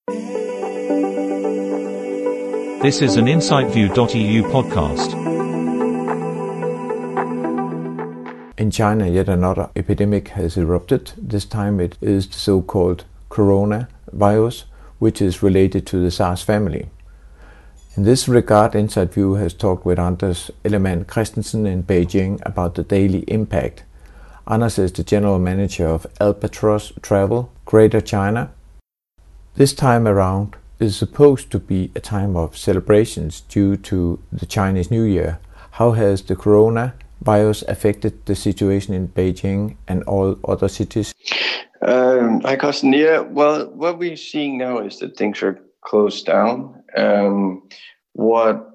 This is an InsightView.eu podcast. In China, yet another epidemic has erupted. This time it is the so-called coronavirus, which is related to the SARS family. In this regard, InsightView has talked with Anders Ellemann Christensen in Beijing about the daily impact. Anders is the general manager of Albatros Travel, Greater China. This time around is supposed to be a time of celebrations due to the Chinese New Year. How has the coronavirus affected the situation in Beijing and all other cities? Hi, Carsten. Yeah, well, what we're seeing now is that things are closed down. What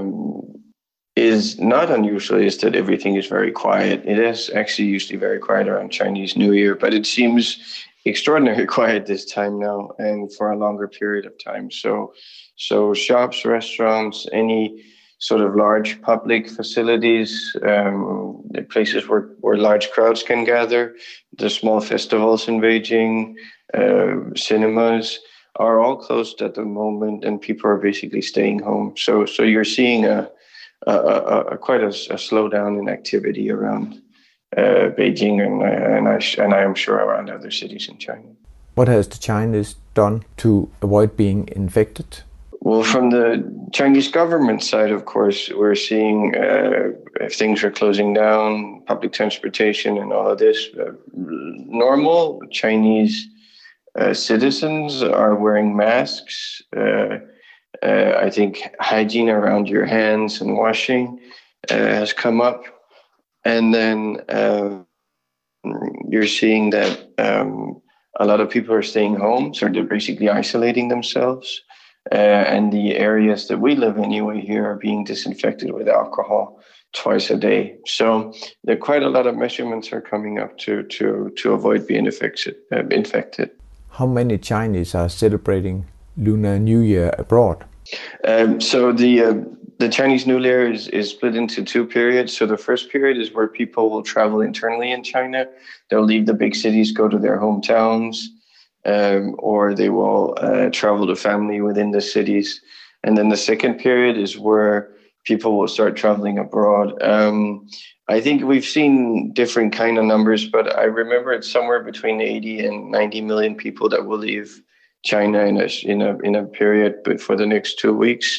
is not unusual is that everything is very quiet. It is actually usually very quiet around Chinese New Year, but it seems extraordinarily quiet this time now and for a longer period of time. So shops, restaurants, any sort of large public facilities, places where large crowds can gather, the small festivals in Beijing, cinemas are all closed at the moment, and people are basically staying home. So you're seeing quite a slowdown in activity around Beijing and I am sure around other cities in China. What has the Chinese done to avoid being infected? Well, from the Chinese government side, of course, we're seeing if things are closing down, public transportation and all of this. Normal Chinese citizens are wearing masks. I think hygiene around your hands and washing has come up. And then you're seeing that a lot of people are staying home, so they're basically isolating themselves. And the areas that we live anyway here are being disinfected with alcohol twice a day. So there are quite a lot of measurements are coming up to avoid being infected. How many Chinese are celebrating Lunar New Year abroad? So the Chinese New Year is split into two periods. So the first period is where people will travel internally in China. They'll leave the big cities, go to their hometowns, or they will travel to family within the cities. And then the second period is where people will start traveling abroad. I think we've seen different kind of numbers, but I remember it's somewhere between 80 and 90 million people that will leave China in a period, but for the next 2 weeks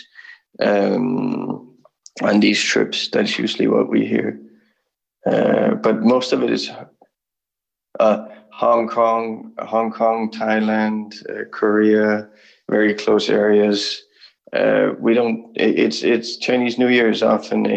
on these trips. That's usually what we hear. But most of it is Hong Kong, Thailand, Korea, very close areas. It's Chinese New Year is often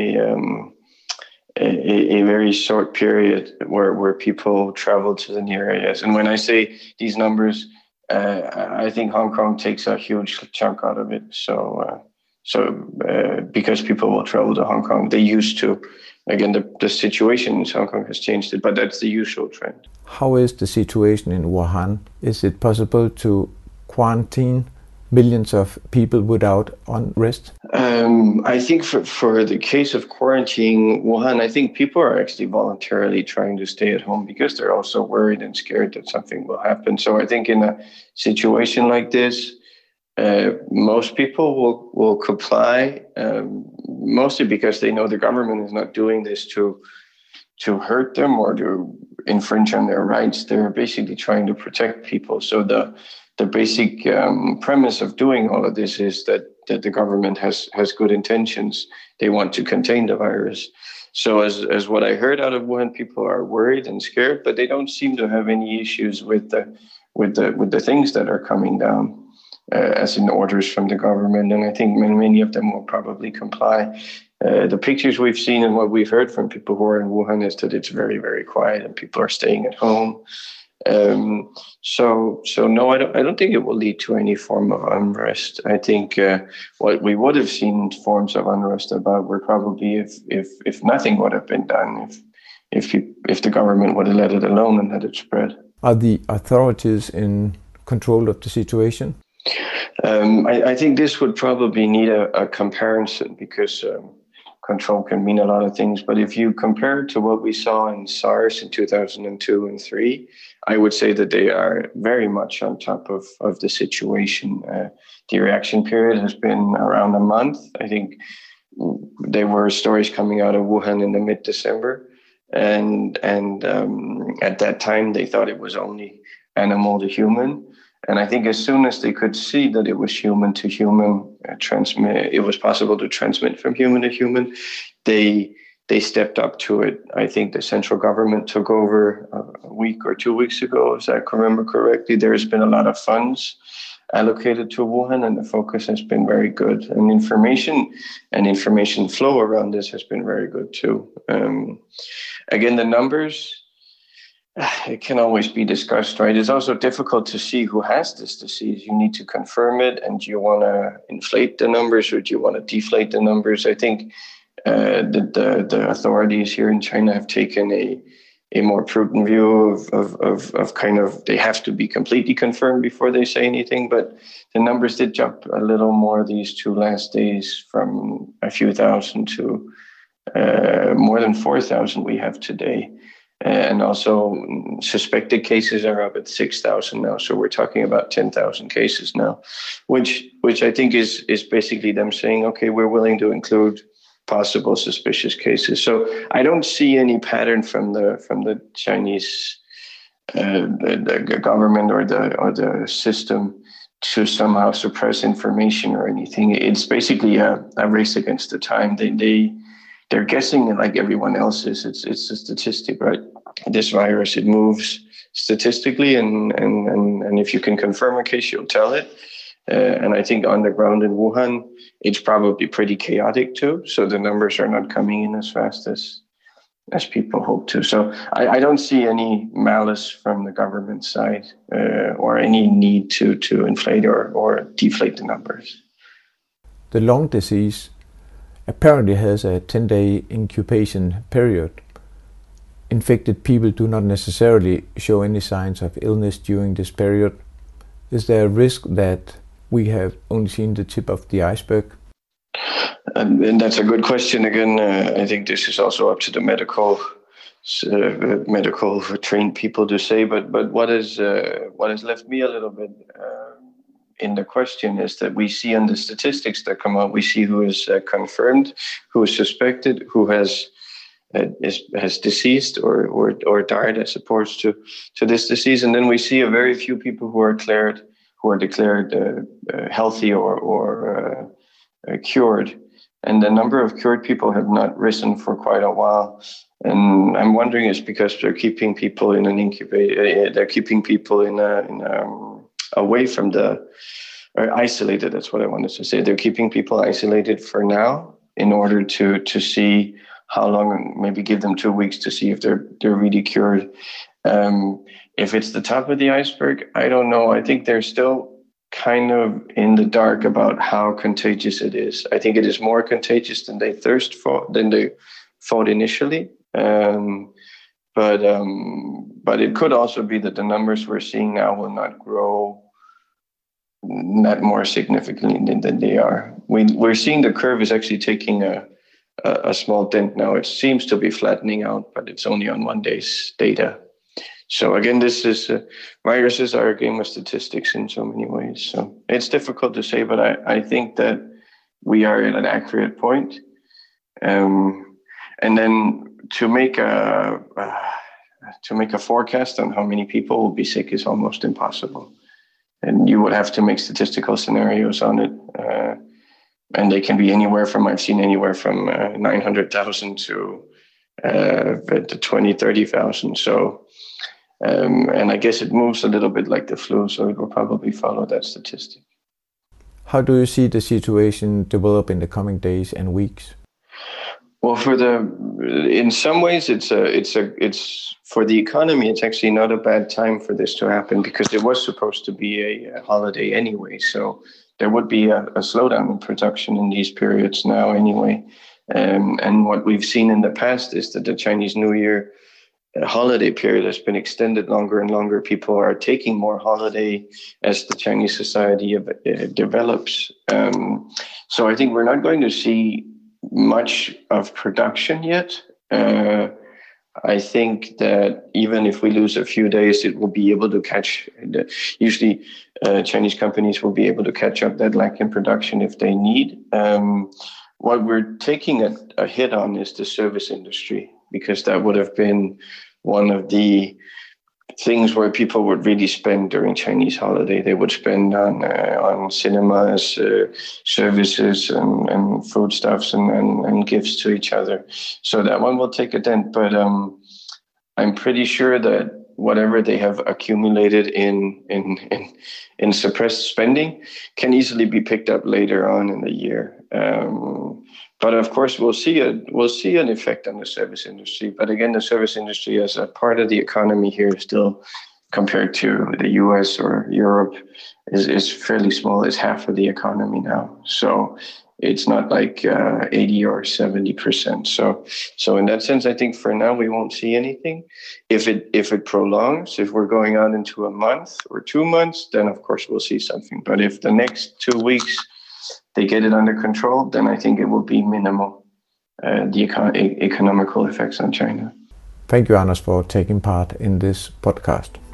a very short period where people travel to the near areas. And when I say these numbers, I think Hong Kong takes a huge chunk out of it. So because people will travel to Hong Kong, they used to. Again, the situation in Hong Kong has changed it, but that's the usual trend. How is the situation in Wuhan? Is it possible to quarantine millions of people without unrest? I think for the case of quarantining Wuhan, I think people are actually voluntarily trying to stay at home because they're also worried and scared that something will happen. So I think in a situation like this, most people will comply, mostly because they know the government is not doing this to hurt them or to infringe on their rights. They're basically trying to protect people. So the basic premise of doing all of this is that the government has good intentions. They want to contain the virus. So as what I heard out of Wuhan, people are worried and scared, but they don't seem to have any issues with the things that are coming down. As in orders from the government, and I think many of them will probably comply. The pictures we've seen and what we've heard from people who are in Wuhan is that it's very, very quiet and people are staying at home. So no, I don't think it will lead to any form of unrest. I think what we would have seen forms of unrest about were probably if nothing would have been done, if the government would have let it alone and let it spread. Are the authorities in control of the situation? I think this would probably need a comparison because control can mean a lot of things. But if you compare it to what we saw in SARS in 2002 and 3, I would say that they are very much on top of the situation. The reaction period has been around a month. I think there were stories coming out of Wuhan in the mid-December. And at that time, they thought it was only animal to human. And I think as soon as they could see that it was human to human transmit, it was possible to transmit from human to human, they stepped up to it. I think the central government took over a week or 2 weeks ago, if I can remember correctly. There has been a lot of funds allocated to Wuhan, and the focus has been very good. And information flow around this has been very good too. Again, the numbers, it can always be discussed, right? It's also difficult to see who has this disease. You need to confirm it, and do you want to inflate the numbers or do you want to deflate the numbers? I think the authorities here in China have taken a more prudent view of kind of, they have to be completely confirmed before they say anything. But the numbers did jump a little more these 2 last days, from a few thousand to more than 4,000 we have today. And also suspected cases are up at 6,000 now. So we're talking about 10,000 cases now, which I think is basically them saying, okay, we're willing to include possible suspicious cases. So I don't see any pattern from the Chinese the government or the system to somehow suppress information or anything. It's basically a race against the time. They're guessing like everyone else is. It's a statistic, right? This virus, it moves statistically, and if you can confirm a case, you'll tell it. And I think on the ground in Wuhan, it's probably pretty chaotic too. So the numbers are not coming in as fast as people hope to. So I don't see any malice from the government side or any need to inflate or deflate the numbers. The lung disease apparently has a 10-day incubation period. Infected people do not necessarily show any signs of illness during this period. Is there a risk that we have only seen the tip of the iceberg? And that's a good question. Again, I think this is also up to the medical trained people to say. But what has left me a little bit in the question is that we see on the statistics that come out, we see who is confirmed, who is suspected, who has deceased or died as opposed to this disease, and then we see a very few people who are declared healthy or cured, and the number of cured people have not risen for quite a while. And I'm wondering, it's because they're keeping people in an incubator, they're keeping people away from or isolated. That's what I wanted to say. They're keeping people isolated for now in order to see how long, maybe give them 2 weeks to see if they're really cured. If it's the top of the iceberg, I don't know. I think they're still kind of in the dark about how contagious it is. I think it is more contagious than they thought initially. But it could also be that the numbers we're seeing now will not grow that more significantly than they are. We're seeing the curve is actually taking a small dent now. It seems to be flattening out, but it's only on 1 day's data. So again, this is viruses are a game of statistics in so many ways. So it's difficult to say, but I think that we are at an accurate point. And then to make a forecast on how many people will be sick is almost impossible. And you would have to make statistical scenarios on it. And they can be I've seen anywhere from 900,000 to 20, 30,000. So, and I guess it moves a little bit like the flu, so it will probably follow that statistic. How do you see the situation develop in the coming days and weeks? Well, in some ways, it's for the economy. It's actually not a bad time for this to happen because it was supposed to be a holiday anyway. So there would be a slowdown in production in these periods now anyway. And what we've seen in the past is that the Chinese New Year holiday period has been extended longer and longer. People are taking more holiday as the Chinese society develops. So I think we're not going to see much of production yet. I think that even if we lose a few days, it will be able to catch. Usually, Chinese companies will be able to catch up that lack in production if they need. What we're taking a hit on is the service industry, because that would have been one of the things where people would really spend during Chinese holiday. They would spend on cinemas, services, and foodstuffs and gifts to each other. So that one will take a dent. But I'm pretty sure that whatever they have accumulated in suppressed spending can easily be picked up later on in the year. But of course, we'll see an effect on the service industry. But again, the service industry as a part of the economy here is still, compared to the US or Europe, is fairly small. It's half of the economy now. So it's not like 80 or 70%. So in that sense, I think for now we won't see anything. If it prolongs, if we're going out into a month or 2 months, then of course we'll see something. But if the next 2 weeks they get it under control, then I think it will be minimal, the economical effects on China. Thank you, Anders, for taking part in this podcast.